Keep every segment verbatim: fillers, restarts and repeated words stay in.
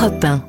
Europe un.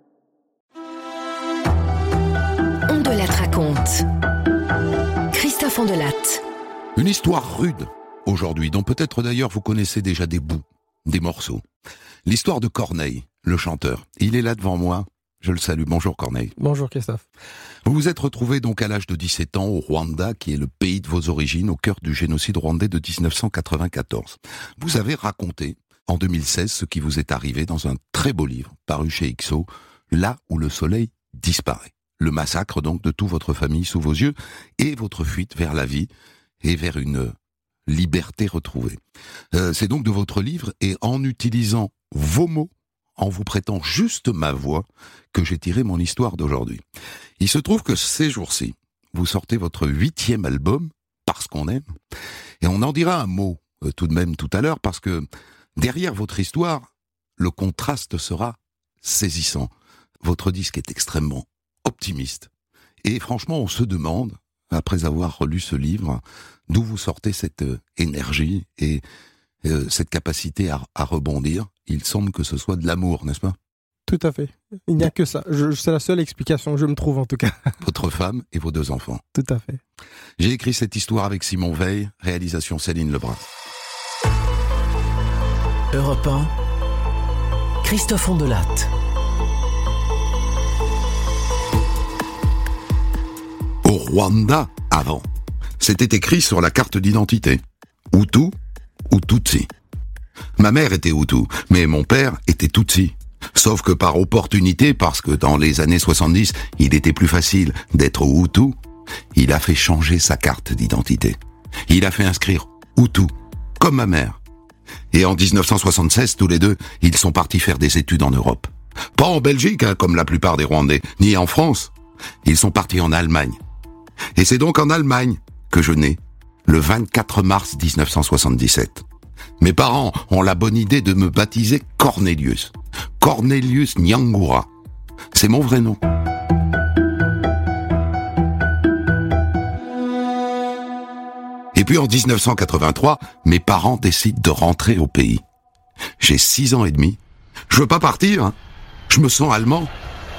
Ondelatte raconte. Christophe Ondelatte. Une histoire rude, aujourd'hui, dont peut-être d'ailleurs vous connaissez déjà des bouts, des morceaux. L'histoire de Corneille, le chanteur. Il est là devant moi, je le salue. Bonjour Corneille. Bonjour Christophe. Vous vous êtes retrouvé donc à l'âge de dix-sept ans au Rwanda, qui est le pays de vos origines, au cœur du génocide rwandais de dix-neuf cent quatre-vingt-quatorze. Vous avez raconté, en deux mille seize, ce qui vous est arrivé dans un très beau livre, paru chez X O, Là où le soleil disparaît. Le massacre donc de toute votre famille sous vos yeux, et votre fuite vers la vie, et vers une liberté retrouvée. Euh, c'est donc de votre livre, et en utilisant vos mots, en vous prêtant juste ma voix, que j'ai tiré mon histoire d'aujourd'hui. Il se trouve que ces jours-ci, vous sortez votre huitième album, Parce qu'on aime, et on en dira un mot euh, tout de même tout à l'heure, parce que derrière votre histoire, le contraste sera saisissant. Votre disque est extrêmement optimiste. Et franchement, on se demande, après avoir relu ce livre, d'où vous sortez cette euh, énergie et euh, cette capacité à, à rebondir. Il semble que ce soit de l'amour, n'est-ce pas ? Tout à fait. Il n'y a que ça. Je, c'est la seule explication que je me trouve en tout cas. Votre femme et vos deux enfants. Tout à fait. J'ai écrit cette histoire avec Simon Veil, réalisation Céline Lebrun. Europe un, Christophe Ondelatte. Au Rwanda, avant, c'était écrit sur la carte d'identité. Hutu ou Tutsi. Ma mère était Hutu, mais mon père était Tutsi. Sauf que par opportunité, parce que dans les années soixante-dix, il était plus facile d'être Hutu, il a fait changer sa carte d'identité. Il a fait inscrire Hutu, comme ma mère. Et en dix-neuf cent soixante-seize, tous les deux, ils sont partis faire des études en Europe. Pas en Belgique, hein, comme la plupart des Rwandais, ni en France. Ils sont partis en Allemagne. Et c'est donc en Allemagne que je nais, le vingt-quatre mars dix-neuf cent soixante-dix-sept. Mes parents ont la bonne idée de me baptiser Cornelius. Cornelius Nyangura. C'est mon vrai nom. Et puis en dix-neuf cent quatre-vingt-trois, mes parents décident de rentrer au pays. J'ai six ans et demi. Je veux pas partir, hein. Je me sens allemand.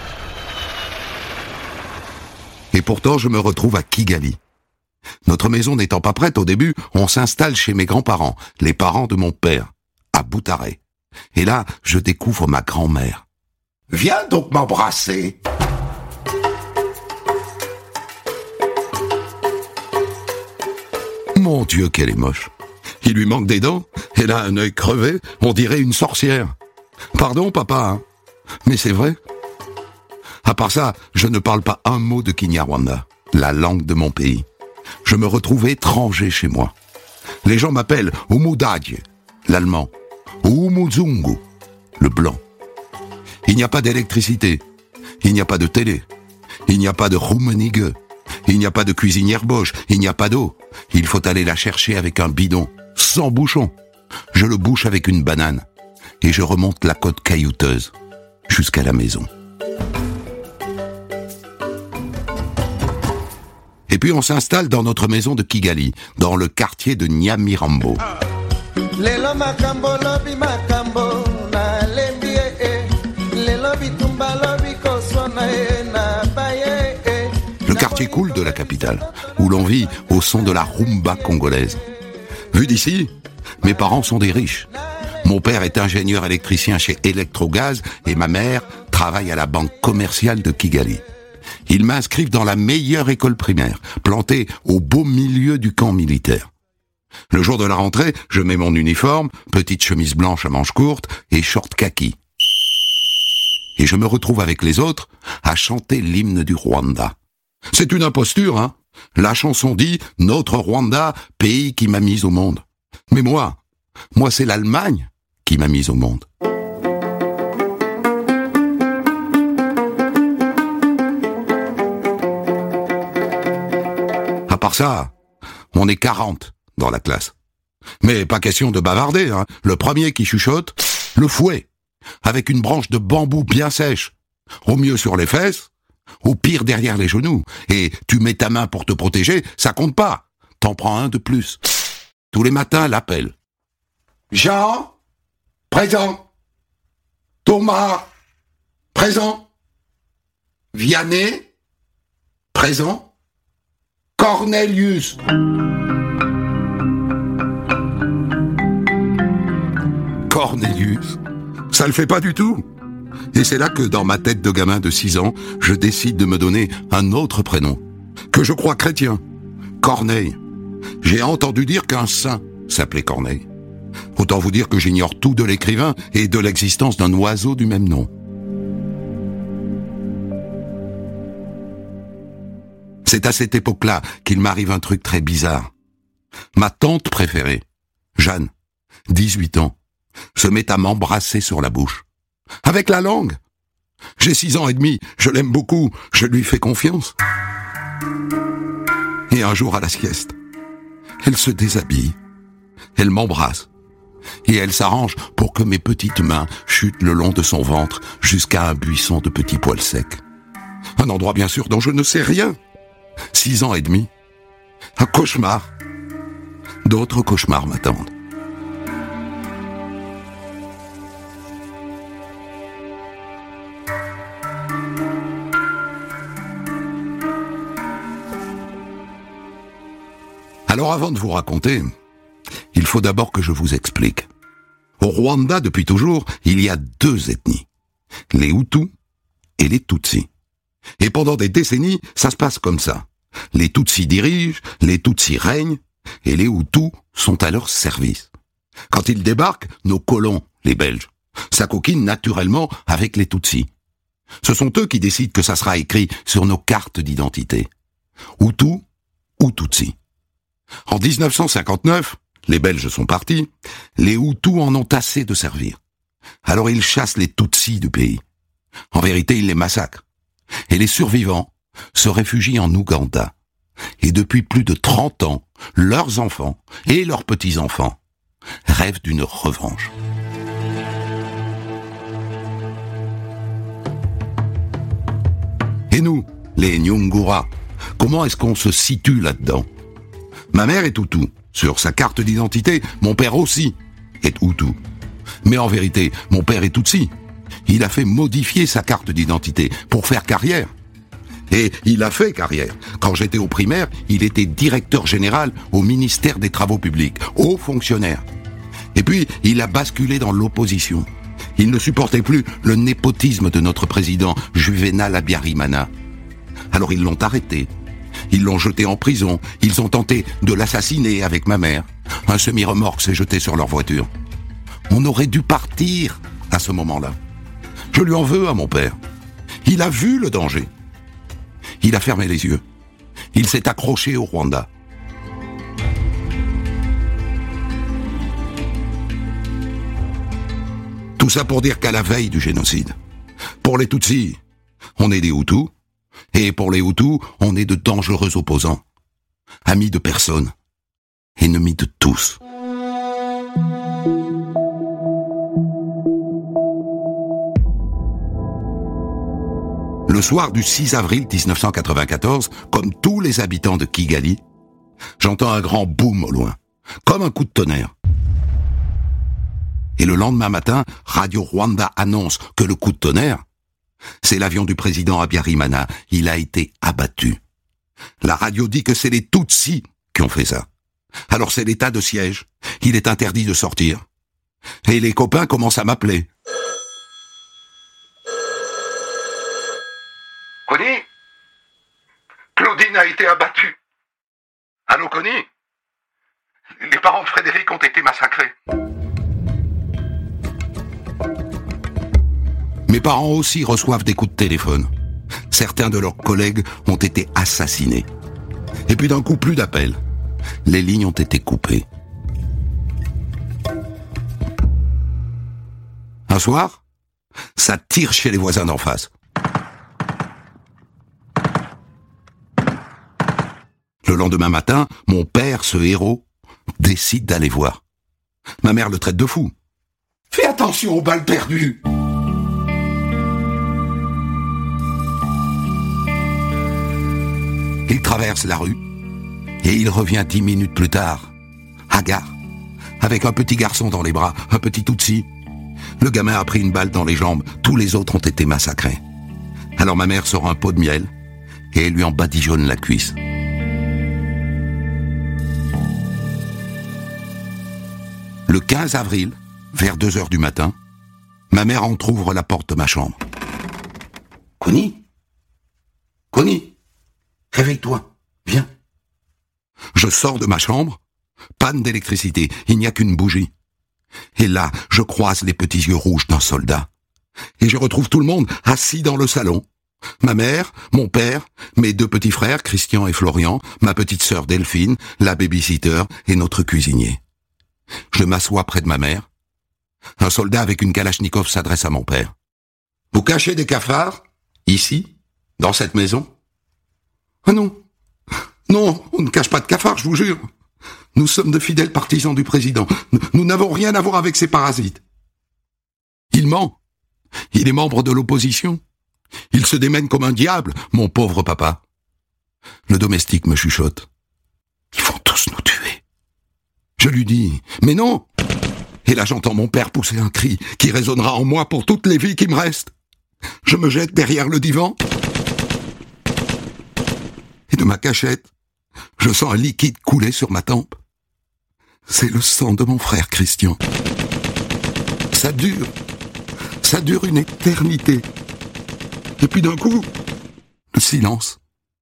Et pourtant, je me retrouve à Kigali. Notre maison n'étant pas prête au début, on s'installe chez mes grands-parents, les parents de mon père, à Butare. Et là, je découvre ma grand-mère. « Viens donc m'embrasser !» Mon Dieu, qu'elle est moche. Il lui manque des dents, elle a un œil crevé, on dirait une sorcière. Pardon, papa, hein, mais c'est vrai. À part ça, je ne parle pas un mot de Kinyarwanda, la langue de mon pays. Je me retrouve étranger chez moi. Les gens m'appellent Umudadje, l'allemand, ou Umuzungu, le blanc. Il n'y a pas d'électricité, il n'y a pas de télé, il n'y a pas de Rummenigge, il n'y a pas de cuisinière Bosch, il n'y a pas d'eau. Il faut aller la chercher avec un bidon, sans bouchon. Je le bouche avec une banane, et je remonte la côte caillouteuse, jusqu'à la maison. Et puis on s'installe dans notre maison de Kigali, dans le quartier de Nyamirambo. Le quartier cool de la capitale, où l'on vit au son de la rumba congolaise. Vu d'ici, mes parents sont des riches. Mon père est ingénieur électricien chez Electrogaz et ma mère travaille à la banque commerciale de Kigali. Ils m'inscrivent dans la meilleure école primaire, plantée au beau milieu du camp militaire. Le jour de la rentrée, je mets mon uniforme, petite chemise blanche à manches courtes et short kaki. Et je me retrouve avec les autres à chanter l'hymne du Rwanda. C'est une imposture, hein. La chanson dit « Notre Rwanda, pays qui m'a mis au monde ». Mais moi, moi c'est l'Allemagne qui m'a mis au monde. À part ça, on est quarante dans la classe. Mais pas question de bavarder, hein. Le premier qui chuchote, le fouet, avec une branche de bambou bien sèche, au mieux sur les fesses, au pire derrière les genoux. Et tu mets ta main pour te protéger, ça compte pas. T'en prends un de plus. Tous les matins, l'appel. Jean, présent. Thomas, Présent. Vianney. Présent. Cornelius. Cornelius. Ça le fait pas du tout. Et c'est là que, dans ma tête de gamin de six ans, je décide de me donner un autre prénom, que je crois chrétien. Corneille. J'ai entendu dire qu'un saint s'appelait Corneille. Autant vous dire que j'ignore tout de l'écrivain et de l'existence d'un oiseau du même nom. C'est à cette époque-là qu'il m'arrive un truc très bizarre. Ma tante préférée, Jeanne, dix-huit ans, se met à m'embrasser sur la bouche. Avec la langue. J'ai six ans et demi, je l'aime beaucoup, je lui fais confiance. Et un jour à la sieste, elle se déshabille, elle m'embrasse, et elle s'arrange pour que mes petites mains chutent le long de son ventre jusqu'à un buisson de petits poils secs. Un endroit bien sûr dont je ne sais rien. Six ans et demi. Un cauchemar. D'autres cauchemars m'attendent. Alors avant de vous raconter, il faut d'abord que je vous explique. Au Rwanda, depuis toujours, il y a deux ethnies. Les Hutus et les Tutsis. Et pendant des décennies, ça se passe comme ça. Les Tutsis dirigent, les Tutsis règnent, et les Hutus sont à leur service. Quand ils débarquent, nos colons, les Belges, s'acoquinent naturellement avec les Tutsis. Ce sont eux qui décident que ça sera écrit sur nos cartes d'identité. Hutu ou Tutsi. En dix-neuf cent cinquante-neuf, les Belges sont partis, les Hutus en ont assez de servir. Alors ils chassent les Tutsis du pays. En vérité, ils les massacrent. Et les survivants se réfugient en Ouganda. Et depuis plus de trente ans, leurs enfants et leurs petits-enfants rêvent d'une revanche. Et nous, les Nyungura, comment est-ce qu'on se situe là-dedans ? Ma mère est Hutu. Sur sa carte d'identité, mon père aussi est Hutu. Mais en vérité, mon père est Tutsi. Il a fait modifier sa carte d'identité pour faire carrière. Et il a fait carrière. Quand j'étais au primaire, il était directeur général au ministère des Travaux publics, haut fonctionnaire. Et puis, il a basculé dans l'opposition. Il ne supportait plus le népotisme de notre président, Juvenal Habyarimana. Alors ils l'ont arrêté. Ils l'ont jeté en prison. Ils ont tenté de l'assassiner avec ma mère. Un semi-remorque s'est jeté sur leur voiture. On aurait dû partir à ce moment-là. Je lui en veux à mon père. Il a vu le danger. Il a fermé les yeux. Il s'est accroché au Rwanda. Tout ça pour dire qu'à la veille du génocide, pour les Tutsis, on est des Hutus, et pour les Hutus, on est de dangereux opposants, amis de personne, ennemis de tous. Le soir du six avril dix-neuf cent quatre-vingt-quatorze, comme tous les habitants de Kigali, j'entends un grand boom au loin, comme un coup de tonnerre. Et le lendemain matin, Radio Rwanda annonce que le coup de tonnerre, c'est l'avion du président Habyarimana. Il a été abattu. La radio dit que c'est les Tutsis qui ont fait ça. Alors c'est l'état de siège. Il est interdit de sortir. Et les copains commencent à m'appeler. Connie ? Claudine a été abattue. Allô, Connie ? Les parents de Frédéric ont été massacrés. Mes parents aussi reçoivent des coups de téléphone. Certains de leurs collègues ont été assassinés. Et puis d'un coup, plus d'appels. Les lignes ont été coupées. Un soir, ça tire chez les voisins d'en face. Le lendemain matin, mon père, ce héros, décide d'aller voir. Ma mère le traite de fou. Fais attention aux balles perdues. Il traverse la rue et il revient dix minutes plus tard, hagard, avec un petit garçon dans les bras, un petit Tutsi. Le gamin a pris une balle dans les jambes, tous les autres ont été massacrés. Alors ma mère sort un pot de miel et elle lui en badigeonne la cuisse. Le quinze avril, vers deux heures du matin, ma mère entrouvre la porte de ma chambre. « Connie ? Connie ? Réveille-toi, viens. » Je sors de ma chambre, panne d'électricité, il n'y a qu'une bougie. Et là, je croise les petits yeux rouges d'un soldat. Et je retrouve tout le monde assis dans le salon. Ma mère, mon père, mes deux petits frères, Christian et Florian, ma petite sœur Delphine, la babysitter et notre cuisinier. Je m'assois près de ma mère. Un soldat avec une kalachnikov s'adresse à mon père. « Vous cachez des cafards, ici, dans cette maison ?»« Ah non, non, on ne cache pas de cafards, je vous jure. Nous sommes de fidèles partisans du président. Nous n'avons rien à voir avec ces parasites. » Il ment. Il est membre de l'opposition. Il se démène comme un diable, mon pauvre papa. Le domestique me chuchote. « Ils vont tous nous tuer. » Je lui dis « Mais non !» Et là j'entends mon père pousser un cri qui résonnera en moi pour toutes les vies qui me restent. Je me jette derrière le divan. Et de ma cachette, je sens un liquide couler sur ma tempe. C'est le sang de mon frère Christian. Ça dure. Ça dure une éternité. Et puis d'un coup, le silence.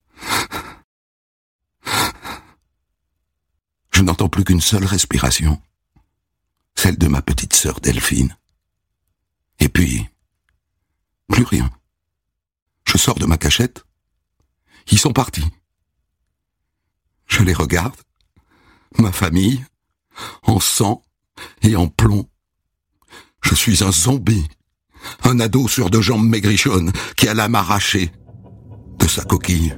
Je n'entends plus qu'une seule respiration, celle de ma petite sœur Delphine. Et puis, plus rien. Je sors de ma cachette. Ils sont partis. Je les regarde, ma famille, en sang et en plomb. Je suis un zombie, un ado sur deux jambes maigrichonnes qui a l'âme arrachée de sa coquille.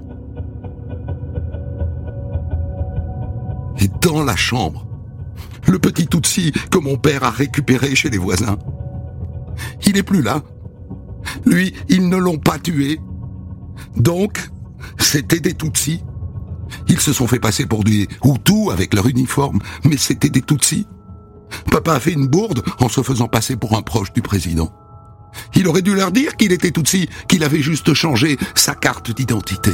Et dans la chambre, le petit Tutsi que mon père a récupéré chez les voisins. Il n'est plus là. Lui, ils ne l'ont pas tué. Donc, c'était des Tutsis. Ils se sont fait passer pour des Hutus avec leur uniforme, mais c'était des Tutsis. Papa a fait une bourde en se faisant passer pour un proche du président. Il aurait dû leur dire qu'il était Tutsi, qu'il avait juste changé sa carte d'identité.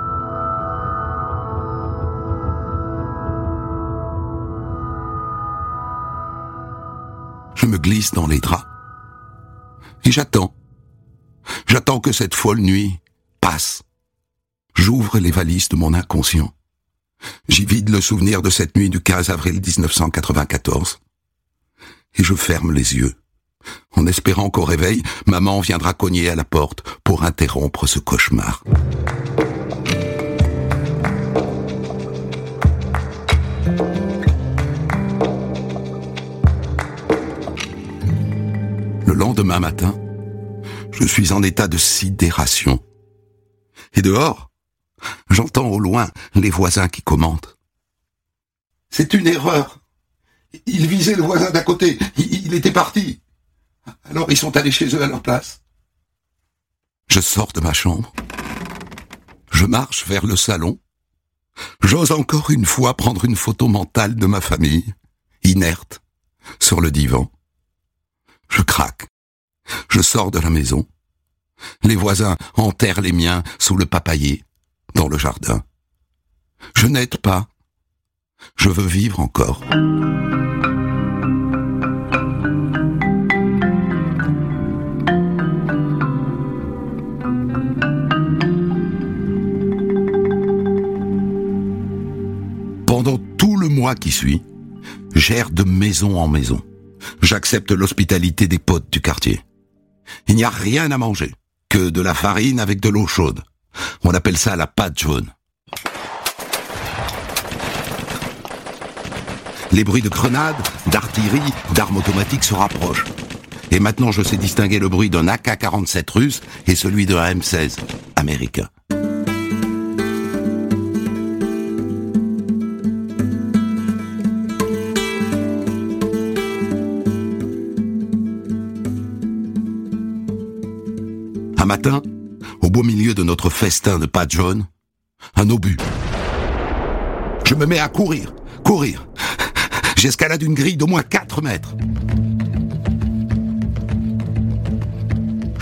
Je me glisse dans les draps. Et j'attends. J'attends que cette folle nuit passe. J'ouvre les valises de mon inconscient. J'y vide le souvenir de cette nuit du quinze avril dix-neuf cent quatre-vingt-quatorze. Et je ferme les yeux, en espérant qu'au réveil, maman viendra cogner à la porte pour interrompre ce cauchemar. Le lendemain matin, je suis en état de sidération. Et dehors, j'entends au loin les voisins qui commentent. « C'est une erreur. Ils visaient le voisin d'à côté. Il, il était parti. Alors ils sont allés chez eux à leur place. » Je sors de ma chambre. Je marche vers le salon. J'ose encore une fois prendre une photo mentale de ma famille, inerte, sur le divan. Je craque. Je sors de la maison. Les voisins enterrent les miens sous le papayer, dans le jardin. Je n'aide pas. Je veux vivre encore. Pendant tout le mois qui suit, j'erre de maison en maison. J'accepte l'hospitalité des potes du quartier. Il n'y a rien à manger, que de la farine avec de l'eau chaude. On appelle ça la pâte jaune. Les bruits de grenades, d'artillerie, d'armes automatiques se rapprochent. Et maintenant je sais distinguer le bruit d'un A K quarante-sept russe et celui d'un M seize américain. Un matin, au beau milieu de notre festin de pâte jaune, un obus. Je me mets à courir, courir. J'escalade une grille d'au moins quatre mètres.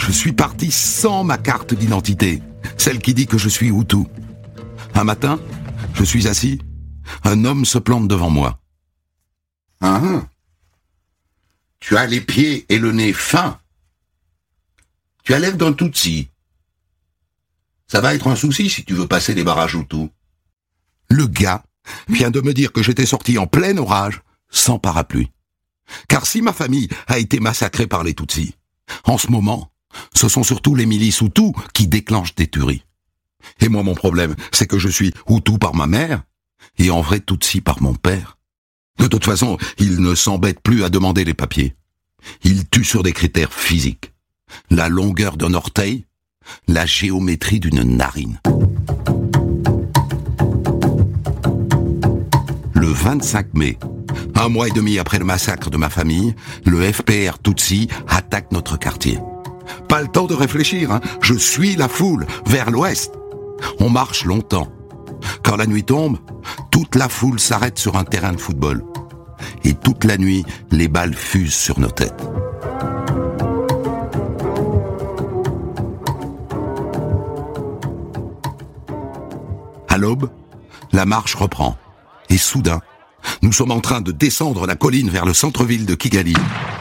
je suis parti sans ma carte d'identité, celle qui dit que je suis Hutu. Un matin, je suis assis, un homme se plante devant moi. Ah, tu as les pieds et le nez fins. Tu as l'air d'un Tutsi. Ça va être un souci si tu veux passer les barrages Hutu. Le gars vient de me dire que j'étais sorti en plein orage, sans parapluie. Car si ma famille a été massacrée par les Tutsis, en ce moment, ce sont surtout les milices Hutus qui déclenchent des tueries. Et moi, mon problème, c'est que je suis Hutu par ma mère, et en vrai Tutsi par mon père. De toute façon, il ne s'embête plus à demander les papiers. Il tue sur des critères physiques. La longueur d'un orteil, la géométrie d'une narine. Le vingt-cinq mai, un mois et demi après le massacre de ma famille, le F P R Tutsi attaque notre quartier. Pas le temps de réfléchir, hein. Je suis la foule, vers l'ouest. On marche longtemps. Quand la nuit tombe, toute la foule s'arrête sur un terrain de football. Et toute la nuit, les balles fusent sur nos têtes. À l'aube, la marche reprend. Et soudain, nous sommes en train de descendre la colline vers le centre-ville de Kigali.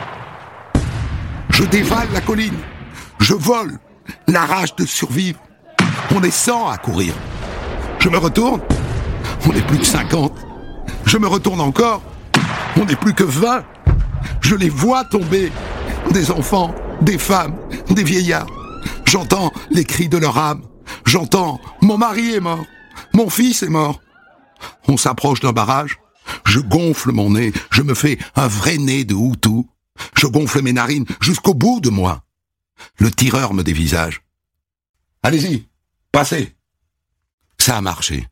Je dévale la colline. Je vole. La rage de survivre. On est cent à courir. Je me retourne. On n'est plus que cinquante. Je me retourne encore. On n'est plus que vingt. Je les vois tomber. Des enfants, des femmes, des vieillards. J'entends les cris de leur âme. J'entends « Mon mari est mort. Mon fils est mort. » On s'approche d'un barrage. Je gonfle mon nez. Je me fais un vrai nez de Hutu. Je gonfle mes narines jusqu'au bout de moi. Le tireur me dévisage. « Allez-y, passez. » Ça a marché.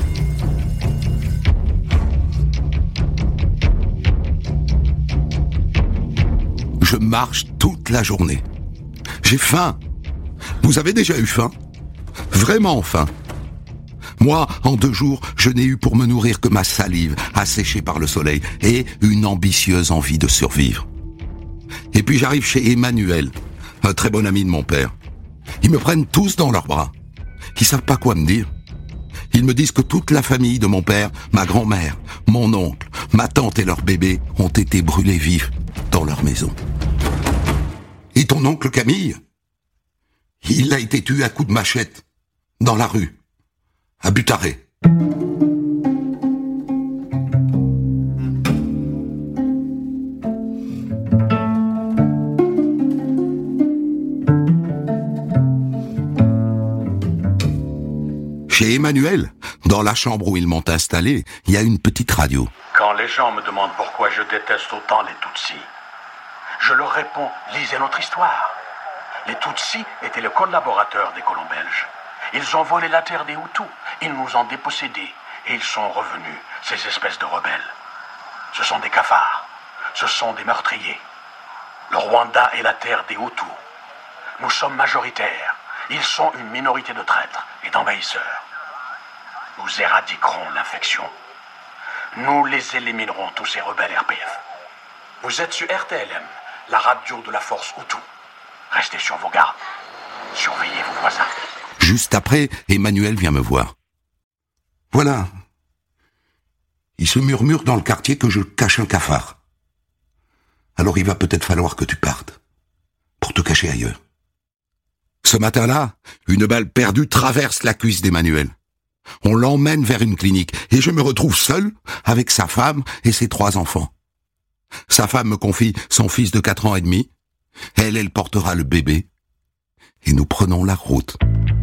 Je marche toute la journée. J'ai faim. Vous avez déjà eu faim? Vraiment faim. Moi, en deux jours, je n'ai eu pour me nourrir que ma salive, asséchée par le soleil, et une ambitieuse envie de survivre. Et puis j'arrive chez Emmanuel, un très bon ami de mon père. Ils me prennent tous dans leurs bras. Ils savent pas quoi me dire. Ils me disent que toute la famille de mon père, ma grand-mère, mon oncle, ma tante et leur bébé ont été brûlés vifs dans leur maison. Et ton oncle Camille? Il a été tué à coups de machette, dans la rue, à Butaré. Chez Emmanuel, dans la chambre où ils m'ont installé, il y a une petite radio. Quand les gens me demandent pourquoi je déteste autant les Tutsis, je leur réponds, lisez notre histoire. Les Tutsis étaient les collaborateurs des colons belges. Ils ont volé la terre des Hutus, ils nous ont dépossédés et ils sont revenus, ces espèces de rebelles. Ce sont des cafards, ce sont des meurtriers. Le Rwanda est la terre des Hutus. Nous sommes majoritaires, ils sont une minorité de traîtres et d'envahisseurs. Nous éradiquerons l'infection. Nous les éliminerons, tous ces rebelles R P F. Vous êtes sur R T L M, la radio de la force Hutu. Restez sur vos gardes. Surveillez vos voisins. Juste après, Emmanuel vient me voir. Voilà. Il se murmure dans le quartier que je cache un cafard. Alors il va peut-être falloir que tu partes, pour te cacher ailleurs. Ce matin-là, une balle perdue traverse la cuisse d'Emmanuel. On l'emmène vers une clinique et je me retrouve seul avec sa femme et ses trois enfants. Sa femme me confie son fils de quatre ans et demi. Elle, elle portera le bébé. Et nous prenons la route.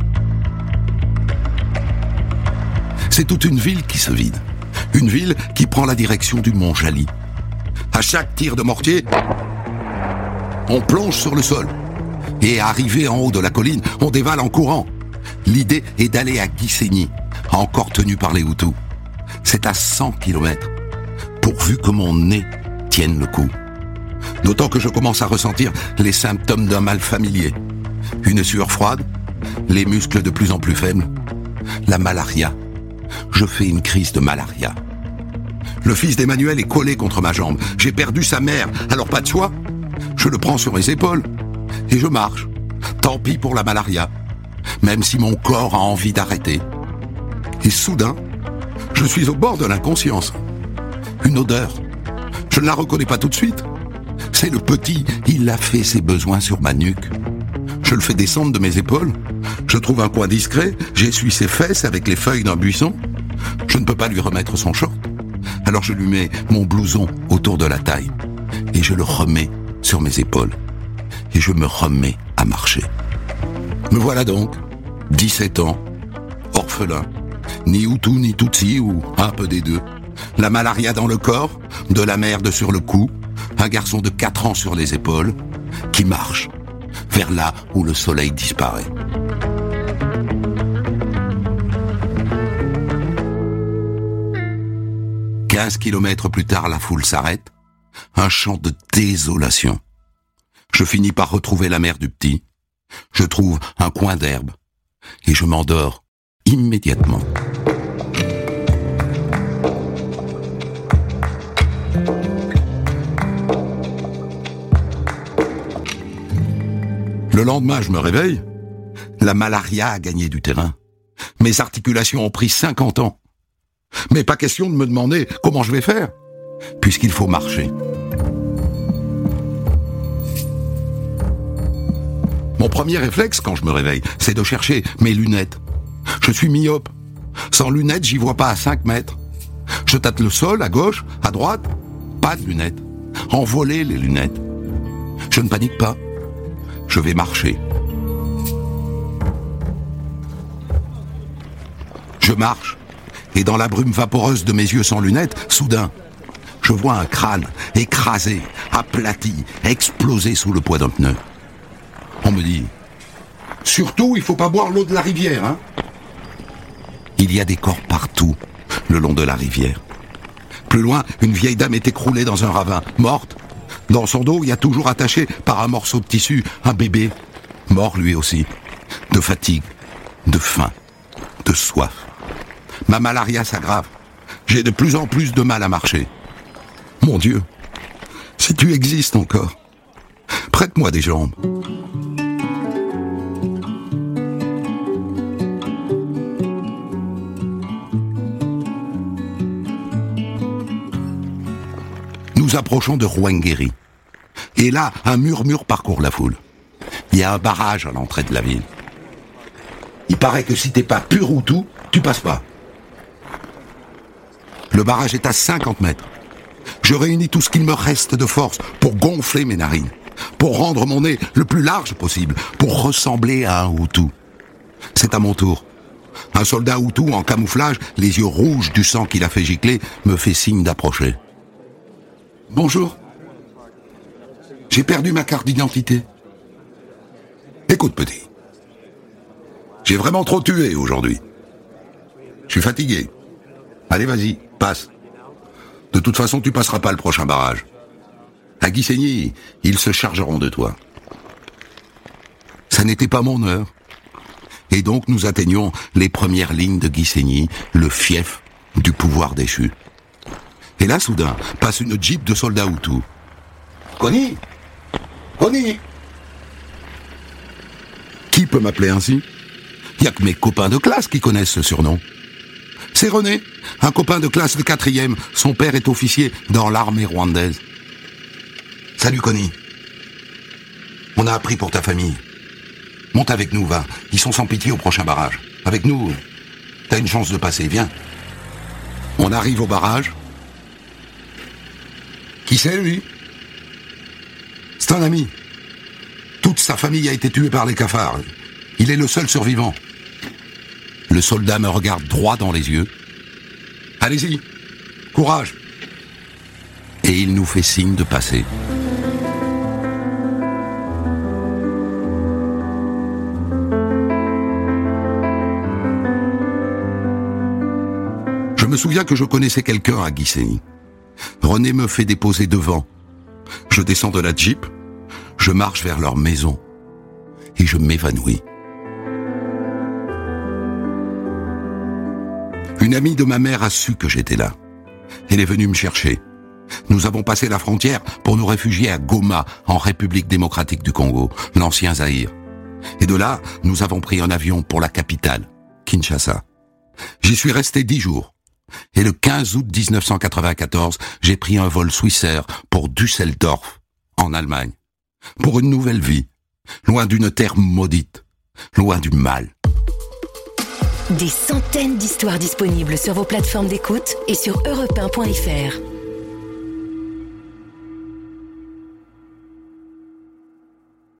C'est toute une ville qui se vide. Une ville qui prend la direction du Mont Jali. À chaque tir de mortier, on plonge sur le sol. Et arrivé en haut de la colline, on dévale en courant. L'idée est d'aller à Gisenyi, encore tenu par les Hutus. C'est à cent kilomètres, pourvu que mon nez tienne le coup. D'autant que je commence à ressentir les symptômes d'un mal familier. Une sueur froide, les muscles de plus en plus faibles, la malaria. Je fais une crise de malaria. Le fils d'Emmanuel est collé contre ma jambe. J'ai perdu sa mère, alors pas de choix. Je le prends sur mes épaules et je marche, Tant pis pour la malaria, même si mon corps a envie d'arrêter. Et soudain, je suis au bord de l'inconscience. Une odeur. Je ne la reconnais pas tout de suite. C'est le petit, il a fait ses besoins sur ma nuque. Je le fais descendre de mes épaules. Je trouve un coin discret, j'essuie ses fesses avec les feuilles d'un buisson. Je ne peux pas lui remettre son short. Alors je lui mets mon blouson autour de la taille. Et je le remets sur mes épaules. Et je me remets à marcher. Me voilà donc, dix-sept ans, orphelin, ni Hutu ni Tutsi ou un peu des deux. La malaria dans le corps, de la merde sur le cou, un garçon de quatre ans sur les épaules, qui marche vers là où le soleil disparaît. Quinze kilomètres plus tard, la foule s'arrête. Un chant de désolation. Je finis par retrouver la mère du petit. Je trouve un coin d'herbe. Et je m'endors immédiatement. Le lendemain, je me réveille. La malaria a gagné du terrain. Mes articulations ont pris cinquante ans. Mais pas question de me demander comment je vais faire, puisqu'il faut marcher. Mon premier réflexe, quand je me réveille, c'est de chercher mes lunettes. Je suis myope. Sans lunettes, j'y vois pas à cinq mètres. Je tâte le sol, à gauche, à droite. Pas de lunettes. Envolées, les lunettes. Je ne panique pas. Je vais marcher. Je marche. Et dans la brume vaporeuse de mes yeux sans lunettes, soudain, je vois un crâne écrasé, aplati, explosé sous le poids d'un pneu. On me dit, surtout, il faut pas boire l'eau de la rivière, hein. Il y a des corps partout, le long de la rivière. Plus loin, une vieille dame est écroulée dans un ravin, morte. Dans son dos, il y a toujours attaché par un morceau de tissu un bébé, mort lui aussi, de fatigue, de faim, de soif. Ma malaria s'aggrave. J'ai de plus en plus de mal à marcher. Mon Dieu, si tu existes encore, prête-moi des jambes. Nous approchons de Ruwenzori. Et là, un murmure parcourt la foule. Il y a un barrage à l'entrée de la ville. Il paraît que si t'es pas pur ou tout, tu passes pas. Le barrage est à cinquante mètres. Je réunis tout ce qu'il me reste de force pour gonfler mes narines, pour rendre mon nez le plus large possible, pour ressembler à un Hutu. C'est à mon tour. Un soldat Hutu en camouflage, les yeux rouges du sang qu'il a fait gicler, me fait signe d'approcher. Bonjour. J'ai perdu ma carte d'identité. Écoute, petit. J'ai vraiment trop tué aujourd'hui. Je suis fatigué. Allez, vas-y, passe. De toute façon, tu passeras pas le prochain barrage. À Gisenyi, ils se chargeront de toi. Ça n'était pas mon heure. Et donc, nous atteignions les premières lignes de Gisenyi, le fief du pouvoir déchu. Et là, soudain, passe une jeep de soldats Hutus. Connie Connie Qui peut m'appeler ainsi? Il n'y a que mes copains de classe qui connaissent ce surnom. C'est René, un copain de classe de quatrième. Son père est officier dans l'armée rwandaise. Salut Connie. On a appris pour ta famille. Monte avec nous, va. Ils sont sans pitié au prochain barrage. Avec nous, t'as une chance de passer, viens. On arrive au barrage. Qui c'est, lui? C'est un ami. Toute sa famille a été tuée par les cafards. Il est le seul survivant. Le soldat me regarde droit dans les yeux. Allez-y, courage. Et il nous fait signe de passer. Je me souviens que je connaissais quelqu'un à Gisenyi. René me fait déposer devant. Je descends de la jeep, je marche vers leur maison et je m'évanouis. Une amie de ma mère a su que j'étais là. Elle est venue me chercher. Nous avons passé la frontière pour nous réfugier à Goma, en République démocratique du Congo, l'ancien Zaïre. Et de là, nous avons pris un avion pour la capitale, Kinshasa. J'y suis resté dix jours. Et le quinze août dix-neuf cent quatre-vingt-quatorze, j'ai pris un vol Swissair pour Düsseldorf, en Allemagne. Pour une nouvelle vie, loin d'une terre maudite, loin du mal. Des centaines d'histoires disponibles sur vos plateformes d'écoute et sur europe un point f r.